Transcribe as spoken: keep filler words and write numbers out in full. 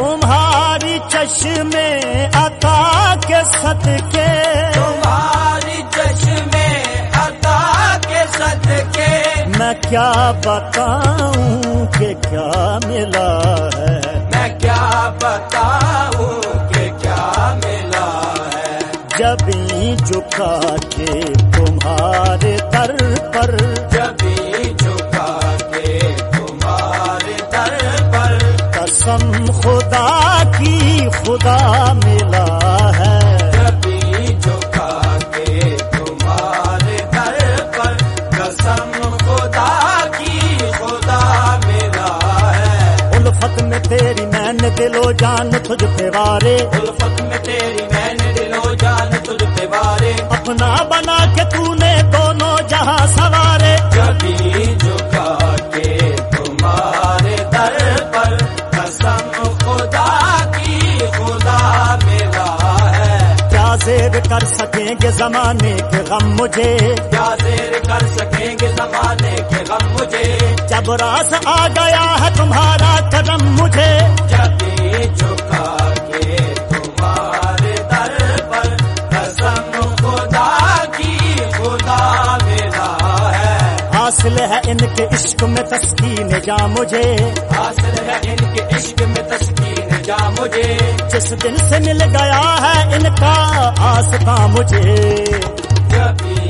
تمہاری چشمے عطا کے صدقے، تمہاری چشمے عطا کے صدقے، میں کیا بتاؤں کہ کیا ملا ہے، میں کیا بتاؤں کہ کیا ملا ہے، جبیں جھکا کے تمہارے در پر، جبیں جھکا کے تمہارے در پر، قسم خدا کی خدا ملا ہے، جبیں جھکا کے تمہارے در پر، قسم خدا کی خدا ملا ہے، الفت میں تیری میں نے دل و جان تجھ پہ وارے، الفت میں تیری میں نے دل و جان تجھ پہ وارے، اپنا بنا کے تو نے دونوں جہاں سوارے، جبیں جھکا کے تمہارے در پر، قسم خدا کی خدا ملا ہے، کیا زیر کر سکیں گے زمانے کے غم مجھے، کیا زیر کر سکیں گے زمانے کے غم مجھے، جب راس آ گیا ہے تمہارا کرم مجھے، جبیں جھکا کے تمہارے در پر، قسم خدا کی خدا ملا ہے، حاصل ہے ان کے عشق میں تسکین جا مجھے، حاصل ہے ان کے عشق میں تسکین جا مجھے، جس دن سے مل گیا ہے ان کا آستا مجھے، جبیں